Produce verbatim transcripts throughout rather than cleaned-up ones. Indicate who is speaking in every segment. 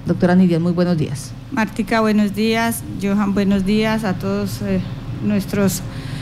Speaker 1: Doctora Nidia, muy buenos días.
Speaker 2: Martica, buenos días. Johan, buenos días a todos eh, nuestros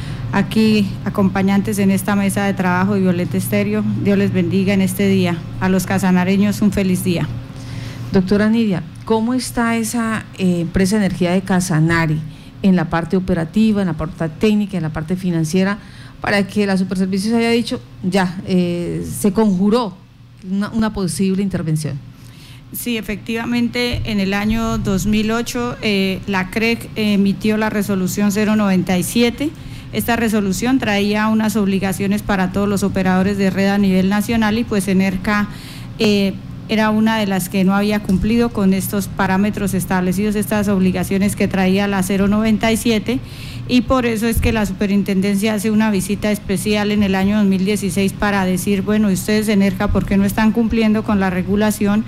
Speaker 2: aquí acompañantes en esta mesa de trabajo de Violeta Estéreo. Dios les bendiga en este día. A los casanareños un feliz día.
Speaker 1: Doctora Nidia, ¿cómo está esa eh, empresa de energía de Casanare en la parte operativa, en la parte técnica, en la parte financiera, para que la Superservicios haya dicho, ya, eh, se conjuró una, una posible intervención?
Speaker 2: Sí, efectivamente, en el año dos mil ocho eh, la C R E C emitió la resolución cero noventa y siete. Esta resolución traía unas obligaciones para todos los operadores de red a nivel nacional y pues Enerca eh, era una de las que no había cumplido con estos parámetros establecidos, estas obligaciones que traía la cero noventa y siete, y por eso es que la superintendencia hace una visita especial en el año dos mil dieciséis para decir, bueno, ustedes Enerca, ¿por qué no están cumpliendo con la regulación?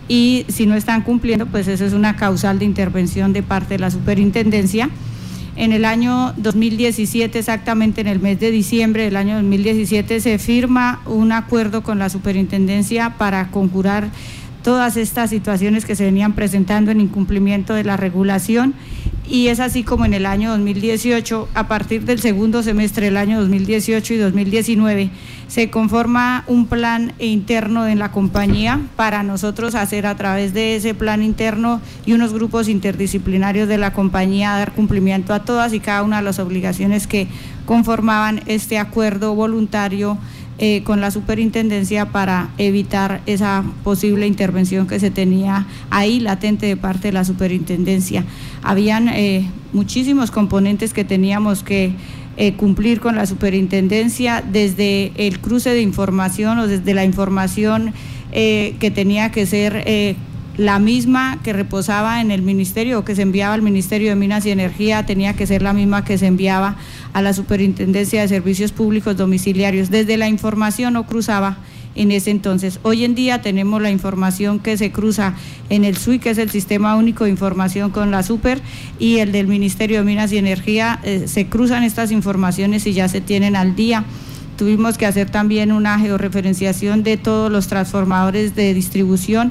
Speaker 2: Y si no están cumpliendo, pues eso es una causal de intervención de parte de la superintendencia. En el año dos mil diecisiete, exactamente en el mes de diciembre del año dos mil diecisiete, se firma un acuerdo con la superintendencia para conjurar todas estas situaciones que se venían presentando en incumplimiento de la regulación, y es así como en el año dos mil dieciocho, a partir del segundo semestre del año dos mil dieciocho y dos mil diecinueve, se conforma un plan interno en la compañía para nosotros hacer a través de ese plan interno y unos grupos interdisciplinarios de la compañía dar cumplimiento a todas y cada una de las obligaciones que conformaban este acuerdo voluntario Eh, con la superintendencia para evitar esa posible intervención que se tenía ahí latente de parte de la superintendencia. Habían eh, muchísimos componentes que teníamos que eh, cumplir con la superintendencia, desde el cruce de información o desde la información eh, que tenía que ser eh, la misma que reposaba en el ministerio o que se enviaba al Ministerio de Minas y Energía, tenía que ser la misma que se enviaba a la Superintendencia de Servicios Públicos Domiciliarios. Desde la información no cruzaba en ese entonces. Hoy en día tenemos la información que se cruza en el S U I, que es el Sistema Único de Información con la Super, y el del Ministerio de Minas y Energía, eh, se cruzan estas informaciones y ya se tienen al día. Tuvimos que hacer también una georreferenciación de todos los transformadores de distribución,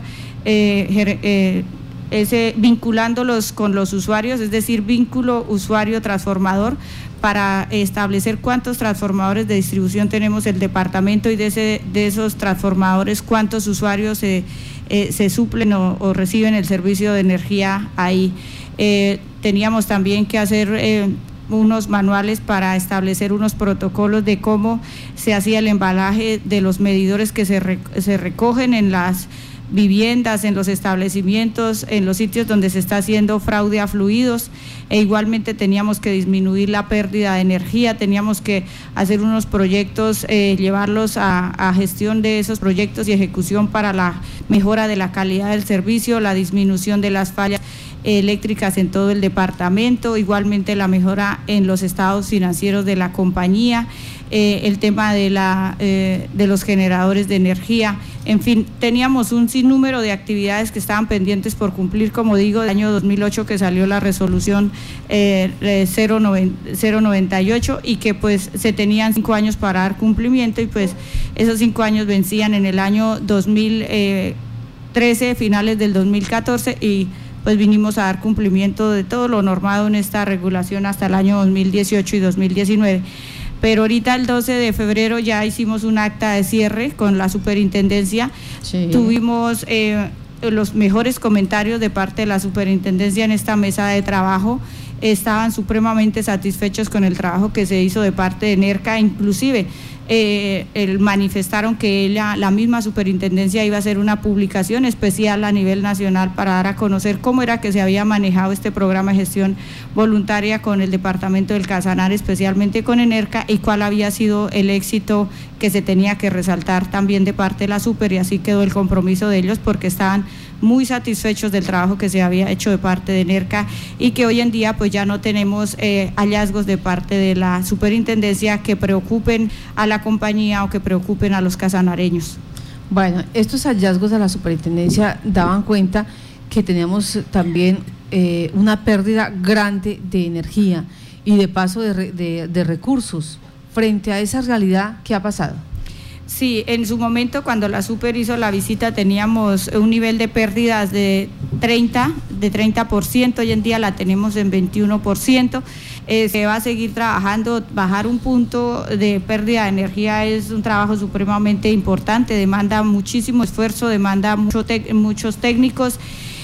Speaker 2: eh, eh, ese, vinculándolos con los usuarios, es decir, vínculo usuario-transformador, para establecer cuántos transformadores de distribución tenemos el departamento y de, ese, de esos transformadores cuántos usuarios se, eh, se suplen o, o reciben el servicio de energía ahí. Eh, teníamos también que hacer Eh, unos manuales para establecer unos protocolos de cómo se hacía el embalaje de los medidores que se, re, se recogen en las viviendas, en los establecimientos, en los sitios donde se está haciendo fraude a fluidos, e igualmente teníamos que disminuir la pérdida de energía, teníamos que hacer unos proyectos, eh, llevarlos a, a gestión de esos proyectos y ejecución para la mejora de la calidad del servicio, la disminución de las fallas eléctricas en todo el departamento, igualmente la mejora en los estados financieros de la compañía, eh, el tema de, la, eh, de los generadores de energía, en fin, teníamos un sinnúmero de actividades que estaban pendientes por cumplir, como digo, del año dos mil ocho que salió la resolución eh, cero noventa y ocho y que pues se tenían cinco años para dar cumplimiento, y pues esos cinco años vencían en el año dos mil trece, finales del dos mil catorce, y pues vinimos a dar cumplimiento de todo lo normado en esta regulación hasta el año dos mil dieciocho y dos mil diecinueve. Pero ahorita el doce de febrero ya hicimos un acta de cierre con la superintendencia, sí. Tuvimos eh, los mejores comentarios de parte de la superintendencia en esta mesa de trabajo, estaban supremamente satisfechos con el trabajo que se hizo de parte de Enerca, inclusive eh, el, manifestaron que ella, la misma superintendencia iba a hacer una publicación especial a nivel nacional para dar a conocer cómo era que se había manejado este programa de gestión voluntaria con el departamento del Casanare, especialmente con Enerca, y cuál había sido el éxito que se tenía que resaltar también de parte de la Super, y así quedó el compromiso de ellos porque estaban muy satisfechos del trabajo que se había hecho de parte de Enerca, y que hoy en día pues ya no tenemos eh, hallazgos de parte de la superintendencia que preocupen a la compañía o que preocupen a los casanareños.
Speaker 1: Bueno, estos hallazgos de la superintendencia daban cuenta que teníamos también eh, una pérdida grande de energía y de paso de, de, de recursos. Frente a esa realidad, ¿qué ha pasado?
Speaker 2: Sí, en su momento cuando la Super hizo la visita teníamos un nivel de pérdidas de treinta, de treinta por ciento, hoy en día la tenemos en veintiuno por ciento. Eh, se va a seguir trabajando, bajar un punto de pérdida de energía es un trabajo supremamente importante, demanda muchísimo esfuerzo, demanda mucho te- muchos técnicos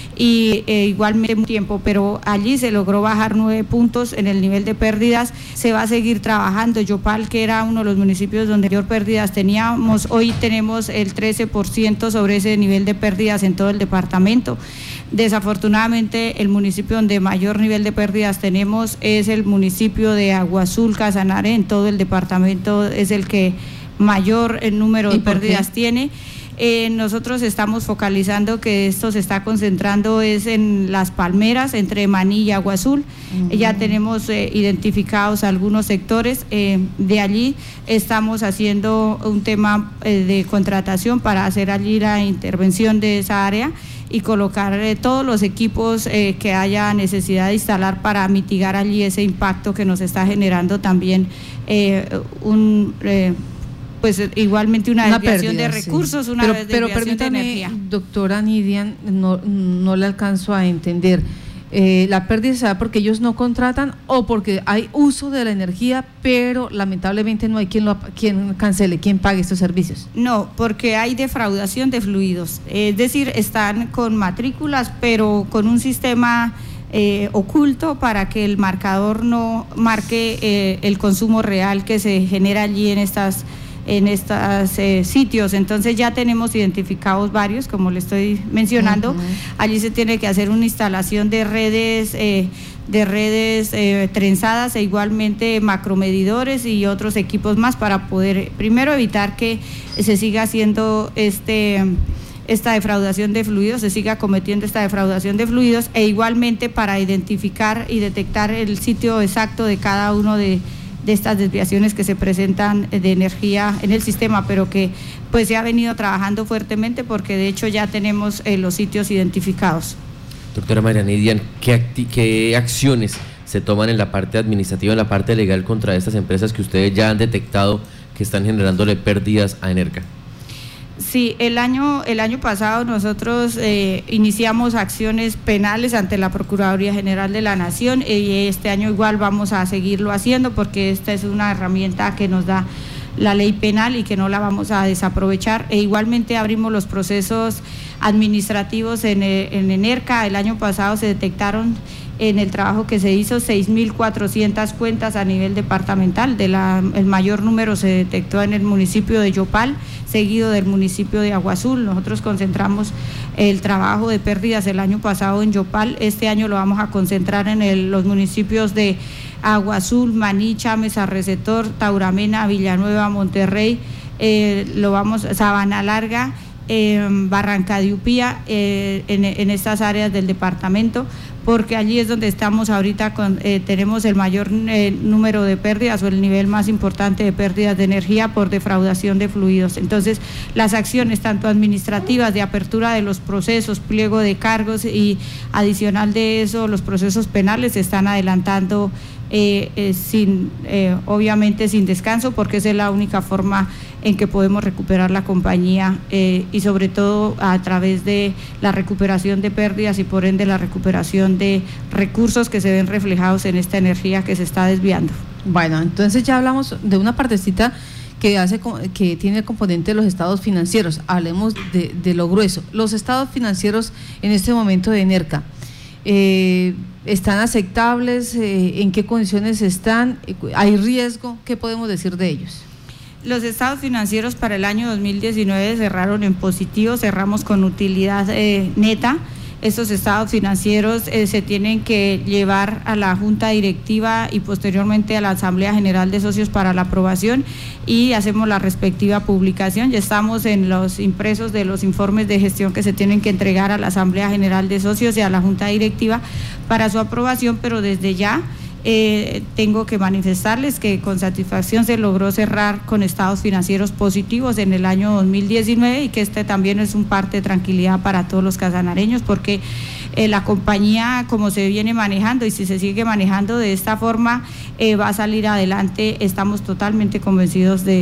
Speaker 2: y eh, igualmente mucho tiempo, pero allí se logró bajar nueve puntos en el nivel de pérdidas. Se va a seguir trabajando. Yopal, que era uno de los municipios donde mayor pérdidas teníamos, hoy tenemos el trece por ciento sobre ese nivel de pérdidas en todo el departamento. Desafortunadamente, el municipio donde mayor nivel de pérdidas tenemos es el municipio de Agua Azul, Casanare, en todo el departamento es el que mayor el número de pérdidas tiene. Eh, nosotros estamos focalizando que esto se está concentrando es en las palmeras, entre Maní y Agua Azul. Uh-huh. Ya tenemos eh, identificados algunos sectores, eh, de allí estamos haciendo un tema eh, de contratación para hacer allí la intervención de esa área y colocar eh, todos los equipos eh, que haya necesidad de instalar para mitigar allí ese impacto que nos está generando también eh, un... Eh, pues igualmente una, una desviación pérdida, de recursos, sí. una
Speaker 1: pero,
Speaker 2: desviación
Speaker 1: pero permítame,
Speaker 2: de energía.
Speaker 1: Doctora Nidia, no, no le alcanzo a entender, eh, ¿la pérdida se da porque ellos no contratan o porque hay uso de la energía, pero lamentablemente no hay quien, lo, quien cancele, quien pague estos servicios?
Speaker 2: No, porque hay defraudación de fluidos, es decir, están con matrículas, pero con un sistema... Eh, oculto para que el marcador no marque eh, el consumo real que se genera allí en estas en estos eh, sitios. Entonces ya tenemos identificados varios, como le estoy mencionando. Uh-huh. Allí se tiene que hacer una instalación de redes eh, de redes eh, trenzadas e igualmente macromedidores y otros equipos más para poder primero evitar que se siga haciendo este esta defraudación de fluidos, se siga cometiendo esta defraudación de fluidos e igualmente para identificar y detectar el sitio exacto de cada uno de, de estas desviaciones que se presentan de energía en el sistema, pero que pues se ha venido trabajando fuertemente porque de hecho ya tenemos eh, los sitios identificados.
Speaker 3: Doctora María Nidia, ¿qué, acti- ¿qué acciones se toman en la parte administrativa, en la parte legal contra estas empresas que ustedes ya han detectado que están generándole pérdidas a Enerca?
Speaker 2: Sí, el año, el año pasado nosotros eh, iniciamos acciones penales ante la Procuraduría General de la Nación y este año igual vamos a seguirlo haciendo porque esta es una herramienta que nos da la ley penal y que no la vamos a desaprovechar. E igualmente abrimos los procesos administrativos en, en Enerca. El año pasado se detectaron en el trabajo que se hizo seis mil cuatrocientas cuentas a nivel departamental, de la, el mayor número se detectó en el municipio de Yopal, seguido del municipio de Agua Azul. Nosotros concentramos el trabajo de pérdidas el año pasado en Yopal, este año lo vamos a concentrar en el, los municipios de Agua Azul, Maní, Chames, Arrecetor, Tauramena, Villanueva, Monterrey, eh, lo vamos, Sabana Larga, eh, Barranca de Upía, eh, en, en estas áreas del departamento, porque allí es donde estamos ahorita, con, eh, tenemos el mayor eh, número de pérdidas o el nivel más importante de pérdidas de energía por defraudación de fluidos. Entonces, las acciones tanto administrativas de apertura de los procesos, pliego de cargos y adicional de eso, los procesos penales se están adelantando eh, eh, sin, eh, obviamente sin descanso, porque esa es la única forma en que podemos recuperar la compañía eh, y sobre todo a través de la recuperación de pérdidas y por ende la recuperación de recursos que se ven reflejados en esta energía que se está desviando.
Speaker 1: Bueno, entonces ya hablamos de una partecita que hace que tiene el componente de los estados financieros. Hablemos de, de lo grueso. Los estados financieros en este momento de Enerca, eh, ¿están aceptables? Eh, ¿En qué condiciones están? ¿Hay riesgo? ¿Qué podemos decir de ellos?
Speaker 2: Los estados financieros para el año dos mil diecinueve cerraron en positivo, cerramos con utilidad eh, neta. Estos estados financieros eh, se tienen que llevar a la Junta Directiva y posteriormente a la Asamblea General de Socios para la aprobación y hacemos la respectiva publicación. Ya estamos en los impresos de los informes de gestión que se tienen que entregar a la Asamblea General de Socios y a la Junta Directiva para su aprobación, pero desde ya Eh, tengo que manifestarles que con satisfacción se logró cerrar con estados financieros positivos en el año dos mil diecinueve y que este también es un parte de tranquilidad para todos los casanareños porque eh, la compañía como se viene manejando y si se sigue manejando de esta forma eh, va a salir adelante, estamos totalmente convencidos de,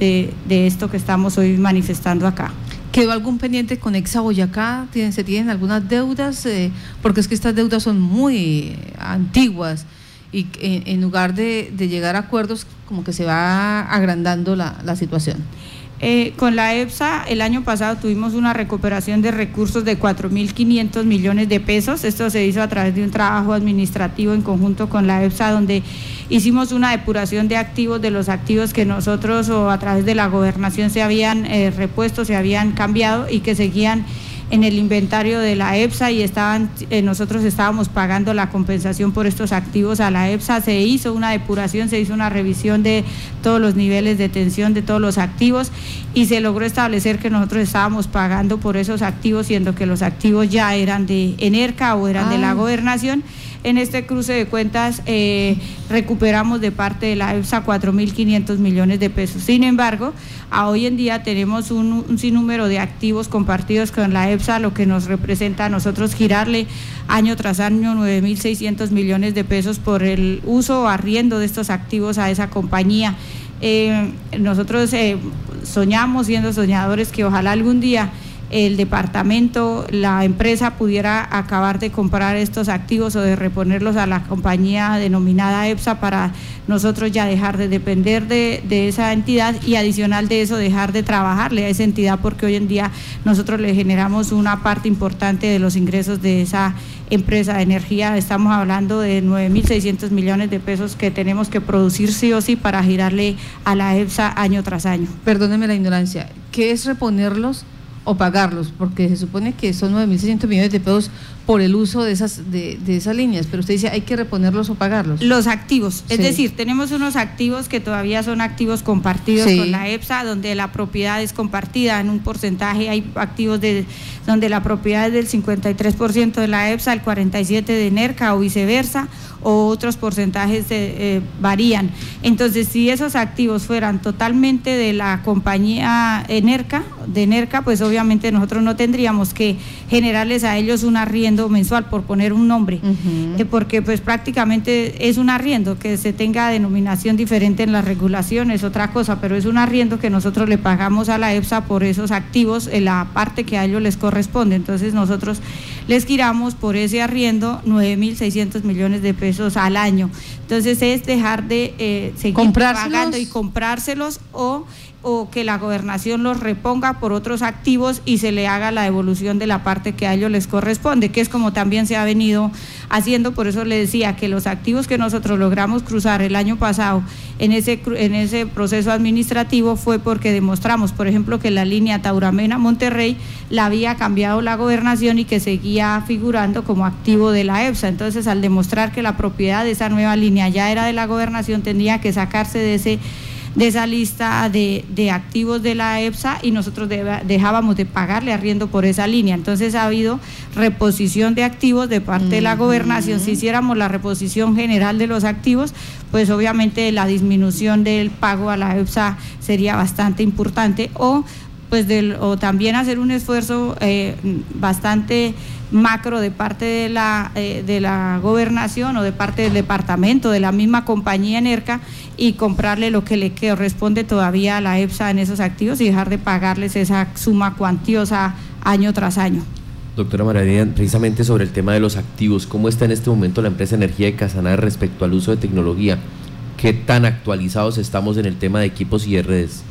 Speaker 2: de, de esto que estamos hoy manifestando acá.
Speaker 1: ¿Quedó algún pendiente con Exa Boyacá? ¿Tienen, ¿Se tienen algunas deudas? Eh, porque es que estas deudas son muy antiguas y en, en lugar de, de llegar a acuerdos como que se va agrandando la, la situación.
Speaker 2: Eh, con la EPSA el año pasado tuvimos una recuperación de recursos de cuatro mil quinientos millones de pesos. Esto se hizo a través de un trabajo administrativo en conjunto con la EPSA, donde hicimos una depuración de activos, de los activos que nosotros o a través de la gobernación se habían eh, repuesto, se habían cambiado y que seguían en el inventario de la EPSA y estaban, eh, nosotros estábamos pagando la compensación por estos activos a la EPSA. Se hizo una depuración, se hizo una revisión de todos los niveles de tensión de todos los activos y se logró establecer que nosotros estábamos pagando por esos activos, siendo que los activos ya eran de ENERCA o eran ah. de la gobernación. En este cruce de cuentas eh, recuperamos de parte de la EPSA cuatro mil quinientos millones de pesos. Sin embargo, a hoy en día tenemos un, un sinnúmero de activos compartidos con la EPSA, lo que nos representa a nosotros girarle año tras año nueve mil seiscientos millones de pesos por el uso o arriendo de estos activos a esa compañía. Eh, nosotros eh, soñamos, siendo soñadores, que ojalá algún día el departamento, la empresa pudiera acabar de comprar estos activos o de reponerlos a la compañía denominada EPSA para nosotros ya dejar de depender de, de esa entidad y adicional de eso dejar de trabajarle a esa entidad, porque hoy en día nosotros le generamos una parte importante de los ingresos de esa empresa de energía. Estamos hablando de nueve mil seiscientos millones de pesos que tenemos que producir sí o sí para girarle a la EPSA año tras año.
Speaker 1: Perdóneme la ignorancia, ¿qué es reponerlos o pagarlos? Porque se supone que son nueve mil seiscientos millones de pesos por el uso de esas de, de esas líneas, pero usted dice hay que reponerlos o pagarlos.
Speaker 2: Los activos, es
Speaker 1: sí.
Speaker 2: decir, tenemos unos activos que todavía son activos compartidos sí. con la EPSA, donde la propiedad es compartida en un porcentaje. Hay activos de donde la propiedad es del cincuenta y tres por ciento de la EPSA, el cuarenta y siete por ciento de ENERCA o viceversa, o otros porcentajes de, eh, varían. Entonces, si esos activos fueran totalmente de la compañía ENERCA, de ENERCA, pues obviamente nosotros no tendríamos que generarles a ellos un arriendo mensual, por poner un nombre, uh-huh. eh, porque pues prácticamente es un arriendo. Que se tenga denominación diferente en las regulaciones, otra cosa, pero es un arriendo que nosotros le pagamos a la EPSA por esos activos, en la parte que a ellos les corresponde. Entonces nosotros les giramos por ese arriendo nueve mil seiscientos millones de pesos al año. Entonces es dejar de eh, seguir pagando y comprárselos o o que la gobernación los reponga por otros activos y se le haga la devolución de la parte que a ellos les corresponde, que es como también se ha venido haciendo. Por eso le decía que los activos que nosotros logramos cruzar el año pasado en ese, en ese proceso administrativo fue porque demostramos, por ejemplo, que la línea Tauramena-Monterrey la había cambiado la gobernación y que seguía figurando como activo de la EPSA. Entonces, al demostrar que la propiedad de esa nueva línea ya era de la gobernación, tendría que sacarse de ese de esa lista de, de activos de la EPSA y nosotros de, dejábamos de pagarle arriendo por esa línea. Entonces ha habido reposición de activos de parte uh-huh. de la gobernación. Si hiciéramos la reposición general de los activos, pues obviamente la disminución del pago a la EPSA sería bastante importante, o pues del, o también hacer un esfuerzo eh, bastante macro de parte de la eh, de la gobernación o de parte del departamento, de la misma compañía ENERCA, y comprarle lo que le corresponde todavía a la EPSA en esos activos y dejar de pagarles esa suma cuantiosa año tras año.
Speaker 3: Doctora María, precisamente sobre el tema de los activos, ¿cómo está en este momento la empresa Energía de Casanare respecto al uso de tecnología? ¿Qué tan actualizados estamos en el tema de equipos y de redes?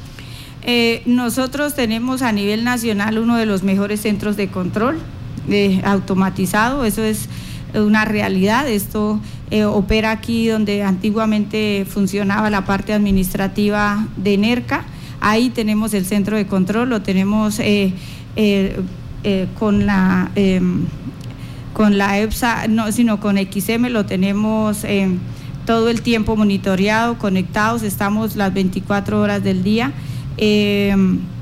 Speaker 2: Eh, nosotros tenemos a nivel nacional uno de los mejores centros de control eh, automatizado. Eso es una realidad. Esto eh, opera aquí donde antiguamente funcionaba la parte administrativa de ENERCA. Ahí tenemos el centro de control, lo tenemos eh, eh, eh, con la eh, con la EPSA, no, sino con X M, lo tenemos eh, todo el tiempo monitoreado, conectados, estamos las veinticuatro horas del día. Eh,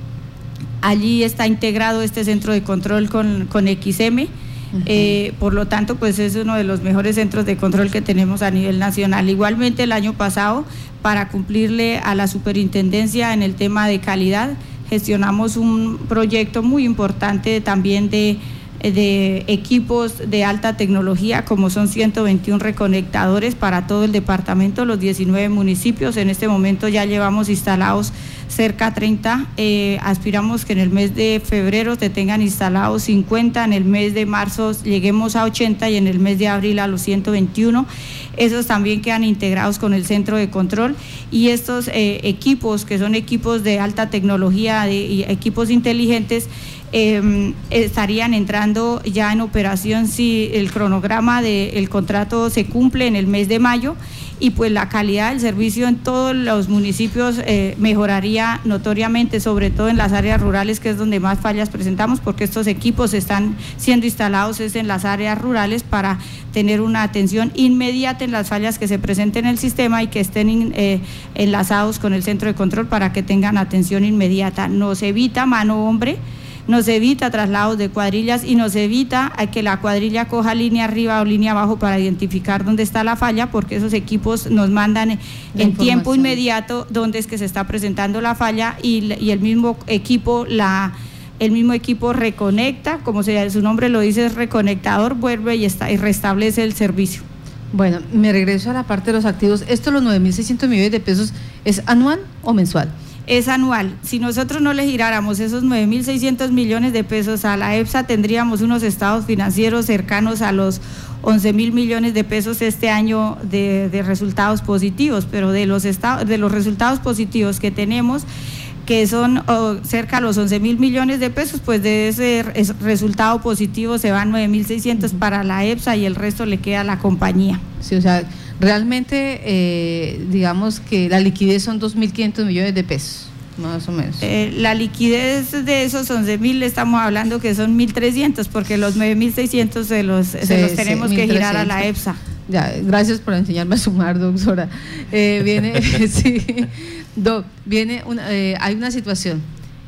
Speaker 2: allí está integrado este centro de control con, con X M, uh-huh. eh, por lo tanto pues es uno de los mejores centros de control que tenemos a nivel nacional. Igualmente el año pasado, para cumplirle a la superintendencia en el tema de calidad, gestionamos un proyecto muy importante también de de equipos de alta tecnología, como son ciento veintiún reconectadores para todo el departamento, los diecinueve municipios. En este momento ya llevamos instalados cerca de treinta, eh, aspiramos que en el mes de febrero se tengan instalados cincuenta, en el mes de marzo lleguemos a ochenta y en el mes de abril a los ciento veintiuno. Esos también quedan integrados con el centro de control, y estos eh, equipos, que son equipos de alta tecnología de, y equipos inteligentes, Eh, estarían entrando ya en operación si el cronograma del contrato se cumple en el mes de mayo, y pues la calidad del servicio en todos los municipios eh, mejoraría notoriamente, sobre todo en las áreas rurales, que es donde más fallas presentamos, porque estos equipos están siendo instalados es en las áreas rurales para tener una atención inmediata en las fallas que se presenten en el sistema y que estén eh, enlazados con el centro de control para que tengan atención inmediata. Nos evita mano hombre, nos evita traslados de cuadrillas y nos evita que la cuadrilla coja línea arriba o línea abajo para identificar dónde está la falla, porque esos equipos nos mandan en tiempo inmediato dónde es que se está presentando la falla, y, y el mismo equipo la el mismo equipo reconecta, como se, su nombre lo dice, es reconectador, vuelve y, está, y restablece el servicio.
Speaker 1: Bueno, me regreso a la parte de los activos. ¿Esto, los nueve mil seiscientos millones de pesos, es anual o mensual?
Speaker 2: Es anual. Si nosotros no le giráramos esos nueve mil seiscientos millones de pesos a la EPSA, tendríamos unos estados financieros cercanos a los once mil millones de pesos este año de, de resultados positivos, pero de los, estados, de los resultados positivos que tenemos, que son oh, cerca a los once mil millones de pesos, pues de ese resultado positivo se van nueve mil seiscientos para la EPSA y el resto le queda a la compañía.
Speaker 1: Sí, o sea, realmente eh, digamos que la liquidez son dos mil quinientos millones de pesos, más o menos.
Speaker 2: Eh, la liquidez de esos once mil estamos hablando que son mil trescientos, porque los nueve mil seiscientos se los, sí, se los tenemos sí, que girar a la EPSA.
Speaker 1: Ya, gracias por enseñarme a sumar, doctora. Eh, viene, sí, doc, viene una, eh, hay una situación.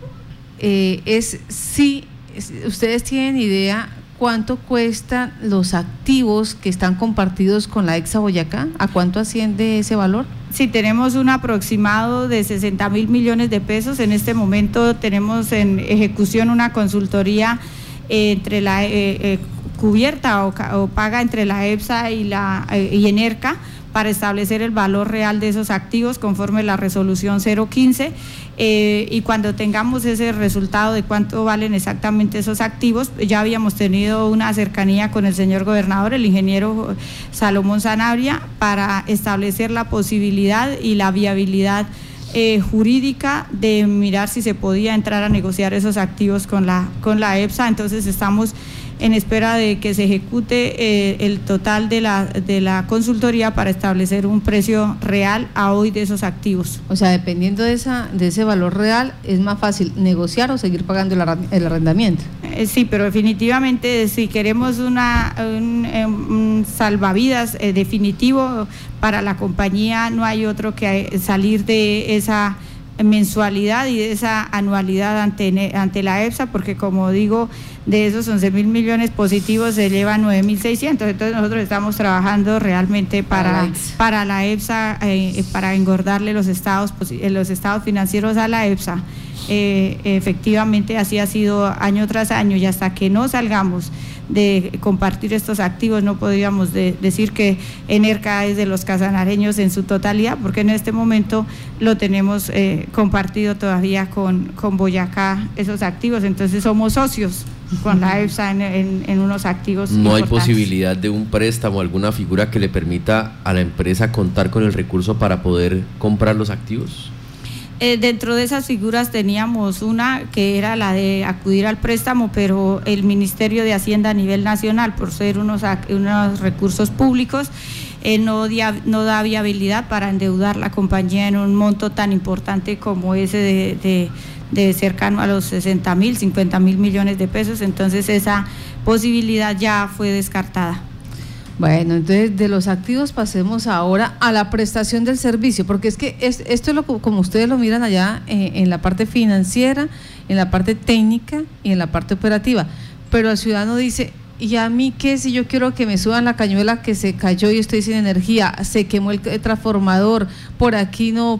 Speaker 1: Eh, es si ustedes tienen idea cuánto cuestan los activos que están compartidos con la EPSA Boyacá, ¿a cuánto asciende ese valor?
Speaker 2: Sí, tenemos un aproximado de sesenta mil millones de pesos. En este momento tenemos en ejecución una consultoría eh, entre la eh, eh, cubierta o, o paga entre la EPSA y la eh, y Enerca para establecer el valor real de esos activos conforme la resolución cero quince, eh, y cuando tengamos ese resultado de cuánto valen exactamente esos activos, ya habíamos tenido una cercanía con el señor gobernador, el ingeniero Salomón Sanabria, para establecer la posibilidad y la viabilidad Eh, jurídica de mirar si se podía entrar a negociar esos activos con la, con la EPSA. Entonces estamos en espera de que se ejecute eh, el total de la, de la consultoría para establecer un precio real a hoy de esos activos.
Speaker 1: O sea, dependiendo de, esa, de ese valor real, ¿es más fácil negociar o seguir pagando el, el arrendamiento?
Speaker 2: Eh, sí, pero definitivamente si queremos una, un, un salvavidas eh, definitivo para la compañía, no hay otro que salir de esa mensualidad y de esa anualidad ante, ante la EPSA, porque como digo, de esos once mil millones positivos se llevan nueve mil seiscientos, entonces nosotros estamos trabajando realmente para, para la EPSA, eh, para engordarle los estados, los estados financieros a la EPSA. Eh, efectivamente así ha sido año tras año, y hasta que no salgamos de compartir estos activos no podríamos de, decir que Enerca es de los casanareños en su totalidad, porque en este momento lo tenemos eh, compartido todavía con, con Boyacá esos activos, entonces somos socios con la EPSA en, en, en unos activos.
Speaker 3: ¿No hay posibilidad de un préstamo, alguna figura que le permita a la empresa contar con el recurso para poder comprar los activos?
Speaker 2: Eh, dentro de esas figuras teníamos una que era la de acudir al préstamo, pero el Ministerio de Hacienda a nivel nacional, por ser unos, unos recursos públicos, eh, no, dia, no da viabilidad para endeudar la compañía en un monto tan importante como ese de, de, de cercano a los sesenta mil, cincuenta mil millones de pesos, entonces esa posibilidad ya fue descartada.
Speaker 1: Bueno, entonces de los activos pasemos ahora a la prestación del servicio, porque es que es, esto es lo como ustedes lo miran allá eh, en la parte financiera, en la parte técnica y en la parte operativa, pero el ciudadano dice, ¿y a mí qué si yo quiero que me suban la cañuela que se cayó y estoy sin energía, se quemó el, el transformador, por aquí no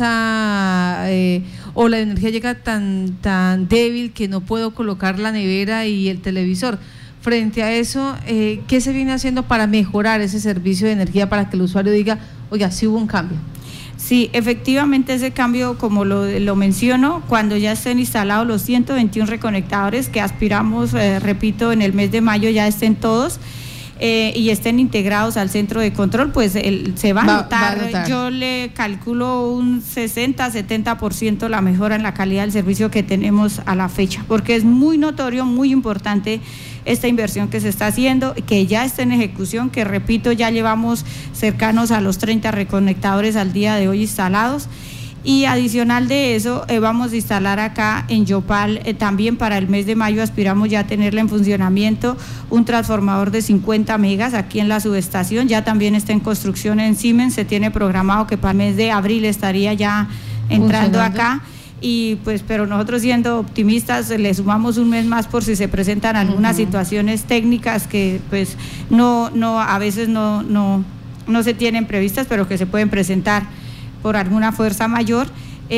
Speaker 1: pasa, eh, o la energía llega tan, tan débil que no puedo colocar la nevera y el televisor? frente a eso, eh, ¿qué se viene haciendo para mejorar ese servicio de energía para que el usuario diga, oiga, sí hubo un cambio?
Speaker 2: Sí, efectivamente ese cambio, como lo, lo menciono, cuando ya estén instalados los ciento veintiún reconectadores que aspiramos, eh, repito, en el mes de mayo ya estén todos, Eh, y estén integrados al centro de control, pues el, se va a, va, notar, va a notar. Yo le calculo un sesenta, setenta por ciento la mejora en la calidad del servicio que tenemos a la fecha, porque es muy notorio, muy importante esta inversión que se está haciendo, que ya está en ejecución, que repito, ya llevamos cercanos a los treinta reconectadores al día de hoy instalados. Y adicional de eso, eh, vamos a instalar acá en Yopal, eh, también para el mes de mayo aspiramos ya a tenerle en funcionamiento un transformador de cincuenta megas aquí en la subestación, ya también está en construcción en Siemens, se tiene programado que para el mes de abril estaría ya entrando acá. Y pues, pero nosotros siendo optimistas le sumamos un mes más por si se presentan algunas uh-huh. situaciones técnicas que pues no, no, a veces no, no, no se tienen previstas, pero que se pueden presentar por alguna fuerza mayor,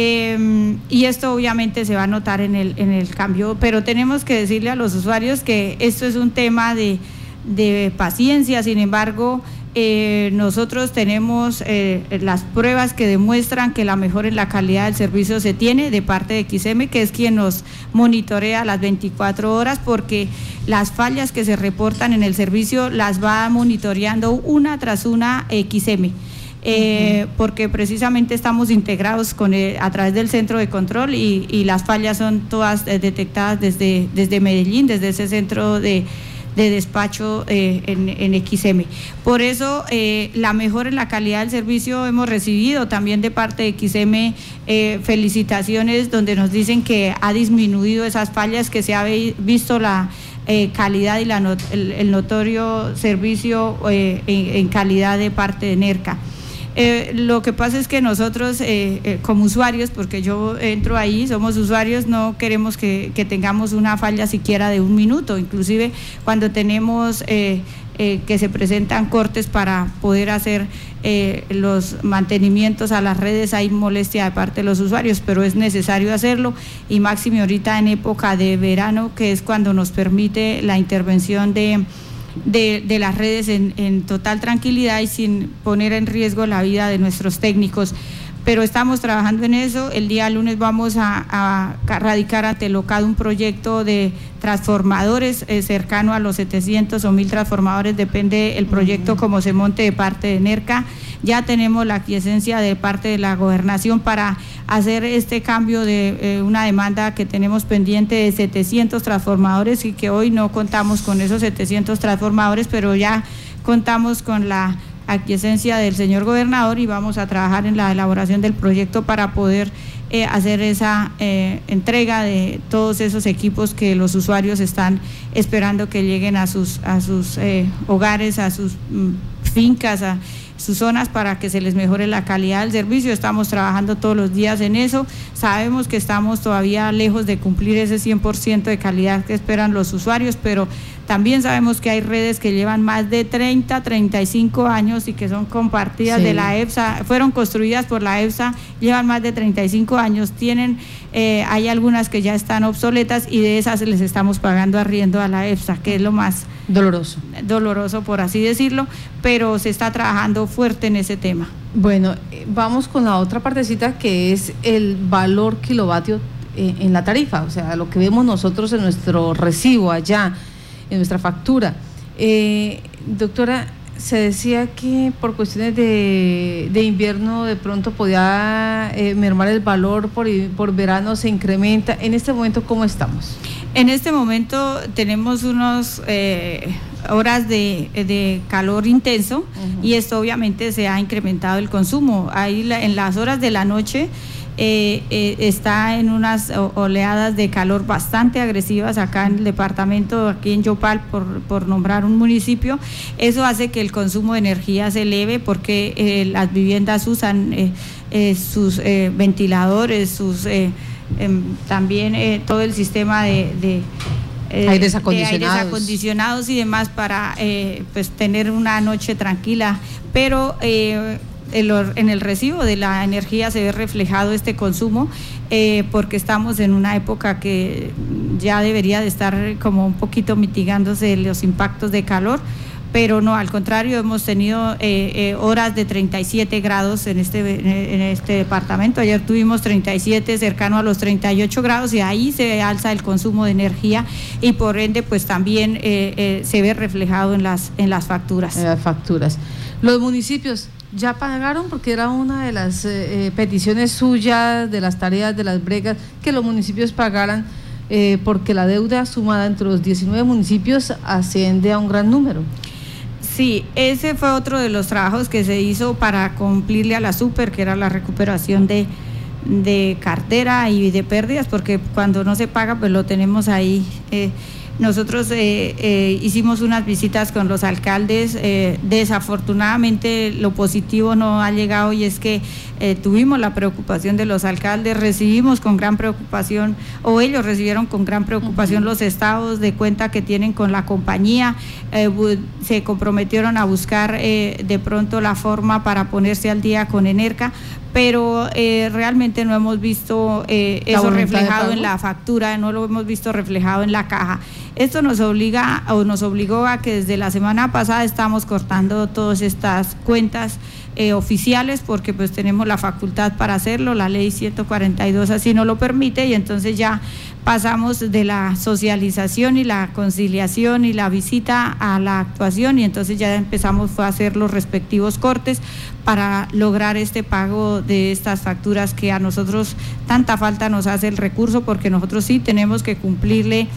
Speaker 2: eh, y esto obviamente se va a notar en el, en el cambio, pero tenemos que decirle a los usuarios que esto es un tema de, de paciencia. Sin embargo, eh, nosotros tenemos eh, las pruebas que demuestran que la mejora en la calidad del servicio se tiene de parte de X M, que es quien nos monitorea las veinticuatro horas, porque las fallas que se reportan en el servicio las va monitoreando una tras una X M. Eh, porque precisamente estamos integrados con el, a través del centro de control y, y las fallas son todas eh, detectadas desde, desde Medellín, desde ese centro de, de despacho eh, en, en X M. Por eso eh, la mejora en la calidad del servicio hemos recibido también de parte de X M eh, felicitaciones donde nos dicen que ha disminuido esas fallas, que se ha visto la Eh, calidad y la not, el, el notorio servicio eh, en, en calidad de parte de NERCA. Eh, lo que pasa es que nosotros eh, eh, como usuarios, porque yo entro ahí, somos usuarios, no queremos que, que tengamos una falla siquiera de un minuto, inclusive cuando tenemos eh, eh, que se presentan cortes para poder hacer eh, los mantenimientos a las redes, hay molestia de parte de los usuarios, pero es necesario hacerlo, y máxime ahorita en época de verano, que es cuando nos permite la intervención de De, de las redes en, en total tranquilidad y sin poner en riesgo la vida de nuestros técnicos. Pero estamos trabajando en eso. El día lunes vamos a, a radicar ante el OCAD un proyecto de transformadores eh, cercano a los setecientos o mil transformadores, depende el proyecto como se monte de parte de NERCA. Ya tenemos la aquiescencia de parte de la gobernación para hacer este cambio de eh, una demanda que tenemos pendiente de setecientos transformadores y que hoy no contamos con esos setecientos transformadores, pero ya contamos con la aquiescencia del señor gobernador y vamos a trabajar en la elaboración del proyecto para poder eh, hacer esa eh, entrega de todos esos equipos que los usuarios están esperando que lleguen a sus, a sus eh, hogares, a sus mm, fincas, a sus zonas, para que se les mejore la calidad del servicio. Estamos trabajando todos los días en eso. Sabemos que estamos todavía lejos de cumplir ese cien por ciento de calidad que esperan los usuarios, pero también sabemos que hay redes que llevan más de treinta, treinta y cinco años y que son compartidas sí. de la EPSA, fueron construidas por la EPSA, llevan más de treinta y cinco años, tienen, eh, hay algunas que ya están obsoletas y de esas les estamos pagando arriendo a la EPSA, que es lo más
Speaker 1: doloroso,
Speaker 2: doloroso por así decirlo, pero se está trabajando fuerte en ese tema.
Speaker 1: Bueno, vamos con la otra partecita, que es el valor kilovatio eh, en la tarifa, o sea, lo que vemos nosotros en nuestro recibo allá, en nuestra factura. Eh, doctora, se decía que por cuestiones de, de invierno de pronto podía eh, mermar el valor, por, por verano se incrementa. En este momento, ¿cómo estamos?
Speaker 2: En este momento tenemos unas eh, horas de, de calor intenso uh-huh. y esto obviamente se ha incrementado el consumo. Ahí la, en las horas de la noche Eh, eh, está en unas oleadas de calor bastante agresivas acá en el departamento, aquí en Yopal, por, por nombrar un municipio. Eso hace que el consumo de energía se eleve porque eh, las viviendas usan eh, eh, sus eh, ventiladores, sus eh, eh, también eh, todo el sistema de, de
Speaker 1: Eh, aires acondicionados.
Speaker 2: de aires acondicionados y demás para eh, pues tener una noche tranquila, pero eh, el, en el recibo de la energía se ve reflejado este consumo, eh, porque estamos en una época que ya debería de estar como un poquito mitigándose los impactos de calor, pero no, al contrario, hemos tenido eh, eh, horas de treinta y siete grados en este, en este departamento. Ayer tuvimos treinta y siete, cercano a los treinta y ocho grados, y ahí se alza el consumo de energía y por ende pues también eh, eh, se ve reflejado en las, en las facturas.
Speaker 1: En las facturas. Los municipios ya pagaron, porque era una de las eh, peticiones suyas, de las tareas de las bregas, que los municipios pagaran, eh, porque la deuda sumada entre los diecinueve municipios asciende a un gran número.
Speaker 2: Sí, ese fue otro de los trabajos que se hizo para cumplirle a la super, que era la recuperación de, de cartera y de pérdidas, porque cuando no se paga pues lo tenemos ahí. Eh, nosotros eh, eh, hicimos unas visitas con los alcaldes, eh, desafortunadamente lo positivo no ha llegado, y es que eh, tuvimos la preocupación de los alcaldes, recibimos con gran preocupación, o ellos recibieron con gran preocupación los estados de cuenta que tienen con la compañía, eh, se comprometieron a buscar eh, de pronto la forma para ponerse al día con Enerca, pero eh, realmente no hemos visto eh, eso reflejado en la factura, no lo hemos visto reflejado en la caja. Esto nos obliga o nos obligó a que desde la semana pasada estamos cortando todas estas cuentas eh, oficiales, porque pues tenemos la facultad para hacerlo, la ley ciento cuarenta y dos así nos lo permite, y entonces ya pasamos de la socialización y la conciliación y la visita a la actuación, y entonces ya empezamos fue a hacer los respectivos cortes para lograr este pago de estas facturas que a nosotros tanta falta nos hace el recurso, porque nosotros sí tenemos que cumplirle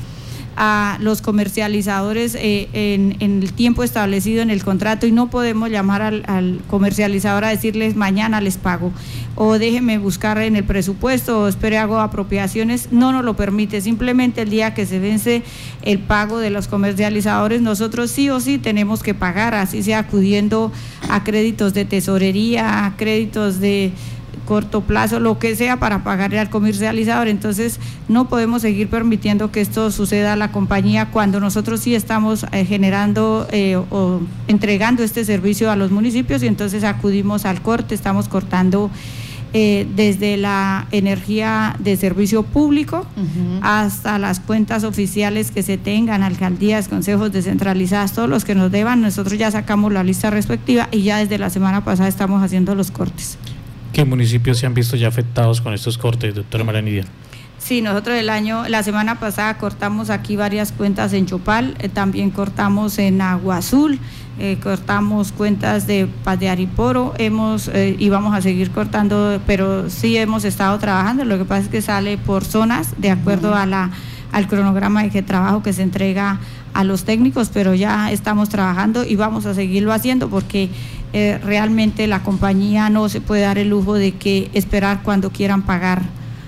Speaker 2: a los comercializadores eh, en, en el tiempo establecido en el contrato, y no podemos llamar al, al comercializador a decirles mañana les pago, o déjeme buscar en el presupuesto, o espere hago apropiaciones. No nos lo permite. Simplemente el día que se vence el pago de los comercializadores, nosotros sí o sí tenemos que pagar, así sea acudiendo a créditos de tesorería, a créditos de corto plazo, lo que sea, para pagarle al comercializador. Entonces no podemos seguir permitiendo que esto suceda a la compañía cuando nosotros sí estamos eh, generando eh, o entregando este servicio a los municipios, y entonces acudimos al corte. Estamos cortando eh, desde la energía de servicio público uh-huh. hasta las cuentas oficiales que se tengan, alcaldías, consejos descentralizadas, todos los que nos deban. Nosotros ya sacamos la lista respectiva y ya desde la semana pasada estamos haciendo los cortes.
Speaker 4: ¿Qué municipios se han visto ya afectados con estos cortes, doctora María Nidia?
Speaker 2: Sí, nosotros el año, la semana pasada cortamos aquí varias cuentas en Chopal, eh, también cortamos en Agua Azul, eh, cortamos cuentas de Paz de Ariporo, hemos eh, y vamos a seguir cortando, pero sí hemos estado trabajando. Lo que pasa es que sale por zonas de acuerdo a la al cronograma de trabajo que se entrega a los técnicos, pero ya estamos trabajando y vamos a seguirlo haciendo, porque eh, realmente la compañía no se puede dar el lujo de que esperar cuando quieran pagar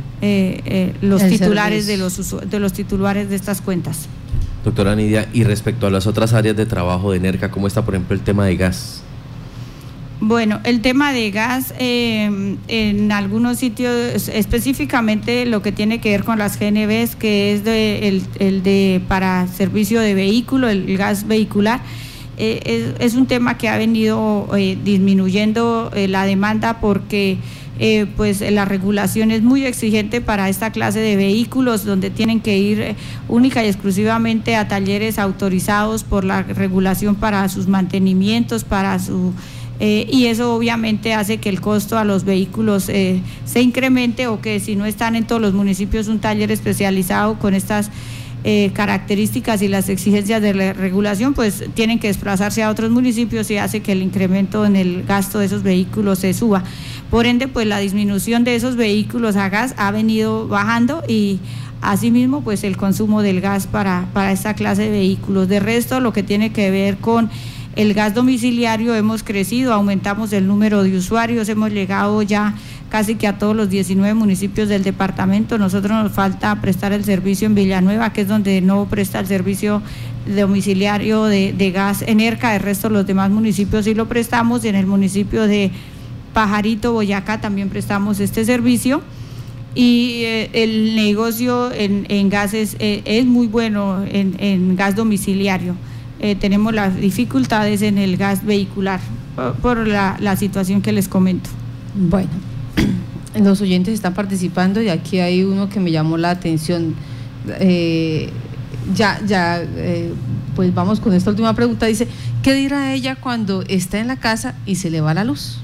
Speaker 2: eh, eh, los el titulares de los, de los titulares de estas cuentas.
Speaker 3: Doctora Nidia, y respecto a las otras áreas de trabajo de Enerca, ¿cómo está, por ejemplo, el tema de gas?
Speaker 2: Bueno, el tema de gas, eh, en algunos sitios, específicamente lo que tiene que ver con las G N Bs, que es de, el, el de para servicio de vehículo, el, el gas vehicular, eh, es, es un tema que ha venido eh, disminuyendo eh, la demanda, porque eh, pues la regulación es muy exigente para esta clase de vehículos, donde tienen que ir eh, única y exclusivamente a talleres autorizados por la regulación para sus mantenimientos, para su... Eh, y eso obviamente hace que el costo a los vehículos eh, se incremente, o que si no están en todos los municipios un taller especializado con estas eh, características y las exigencias de la regulación, pues tienen que desplazarse a otros municipios, y hace que el incremento en el gasto de esos vehículos se suba. Por ende, pues la disminución de esos vehículos a gas ha venido bajando, y asimismo pues el consumo del gas para, para esta clase de vehículos. De resto, lo que tiene que ver con el gas domiciliario, hemos crecido, aumentamos el número de usuarios, hemos llegado ya casi que a todos los diecinueve municipios del departamento. Nosotros nos falta prestar el servicio en Villanueva, que es donde no presta el servicio domiciliario de, de gas Enerca. El resto de los demás municipios sí lo prestamos, y en el municipio de Pajarito, Boyacá, también prestamos este servicio. Y eh, el negocio en, en gas es, eh, es muy bueno en, en gas domiciliario. eh, tenemos las dificultades en el gas vehicular por, por la, la situación que les comento.
Speaker 1: Bueno, los oyentes están participando y aquí hay uno que me llamó la atención. Eh, ya, ya, eh, pues vamos con esta última pregunta. Dice, ¿qué dirá ella cuando está en la casa y se le va la luz?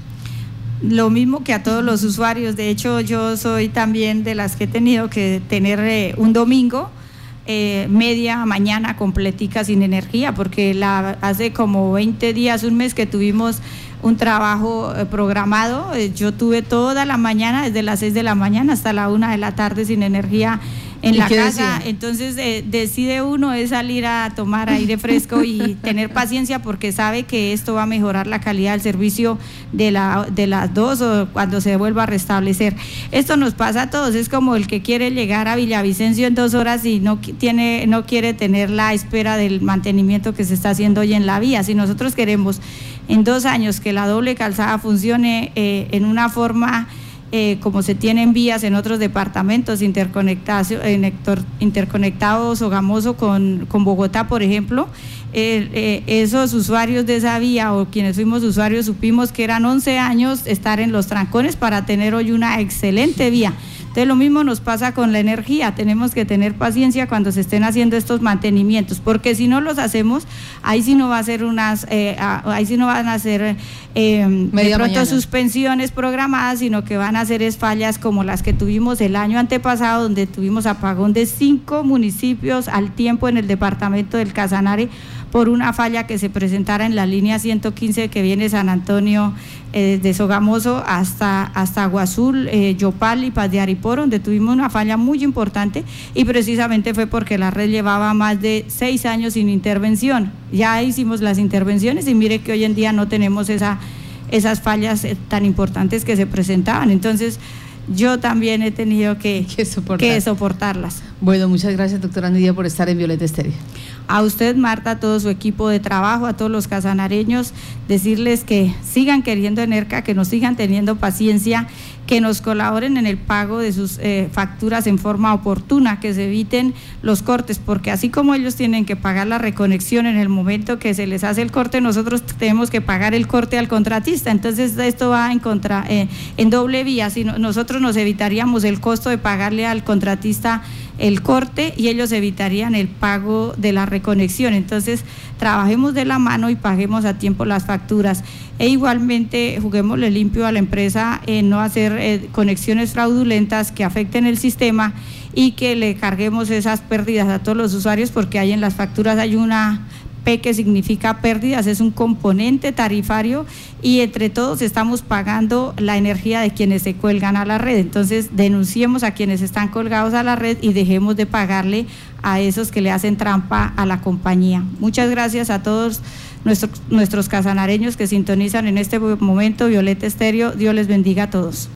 Speaker 2: Lo mismo que a todos los usuarios. De hecho, yo soy también de las que he tenido que tener eh, un domingo eh, media mañana completica sin energía, porque la, hace como veinte días, un mes que tuvimos un trabajo eh, programado, eh, yo tuve toda la mañana, desde las seis de la mañana hasta la una de la tarde sin energía en la casa. Decía? Entonces eh, decide uno es salir a tomar aire fresco y tener paciencia, porque sabe que esto va a mejorar la calidad del servicio de, la, de las dos o cuando se vuelva a restablecer. Esto nos pasa a todos, es como el que quiere llegar a Villavicencio en dos horas y no, tiene, no quiere tener la espera del mantenimiento que se está haciendo hoy en la vía. Si nosotros queremos en dos años que la doble calzada funcione eh, en una forma eh, como se tienen vías en otros departamentos interconectados, interconectados Sogamoso con, con Bogotá, por ejemplo, eh, eh, esos usuarios de esa vía o quienes fuimos usuarios supimos que eran once años estar en los trancones para tener hoy una excelente vía. Entonces lo mismo nos pasa con la energía, tenemos que tener paciencia cuando se estén haciendo estos mantenimientos, porque si no los hacemos, ahí sí no va a ser unas, eh, ahí sí no van a ser eh, de pronto suspensiones programadas, sino que van a ser es fallas como las que tuvimos el año antepasado, donde tuvimos apagón de cinco municipios al tiempo en el departamento del Casanare, por una falla que se presentara en la línea ciento quince que viene San Antonio eh, de Sogamoso hasta, hasta Aguazul, eh, Yopal y Paz de Ariporo, donde tuvimos una falla muy importante, y precisamente fue porque la red llevaba más de seis años sin intervención. Ya hicimos las intervenciones y mire que hoy en día no tenemos esa, esas fallas tan importantes que se presentaban. Entonces yo también he tenido que, que, soportar. que soportarlas.
Speaker 1: Bueno, muchas gracias, doctora Nidia, por estar en Violeta Estéreo.
Speaker 2: A usted, Marta, a todo su equipo de trabajo, a todos los casanareños, decirles que sigan queriendo ENERCA, que nos sigan teniendo paciencia, que nos colaboren en el pago de sus eh, facturas en forma oportuna, que se eviten los cortes, porque así como ellos tienen que pagar la reconexión en el momento que se les hace el corte, nosotros tenemos que pagar el corte al contratista. Entonces esto va en contra, eh, en doble vía. Si no, nosotros nos evitaríamos el costo de pagarle al contratista el corte y ellos evitarían el pago de la reconexión. Entonces trabajemos de la mano y paguemos a tiempo las facturas, e igualmente juguémosle limpio a la empresa en no hacer eh, conexiones fraudulentas que afecten el sistema y que le carguemos esas pérdidas a todos los usuarios, porque ahí en las facturas hay una P que significa pérdidas, es un componente tarifario y entre todos estamos pagando la energía de quienes se cuelgan a la red. Entonces denunciemos a quienes están colgados a la red y dejemos de pagarle a esos que le hacen trampa a la compañía. Muchas gracias a todos nuestros, nuestros casanareños que sintonizan en este momento Violeta Estéreo. Dios les bendiga a todos.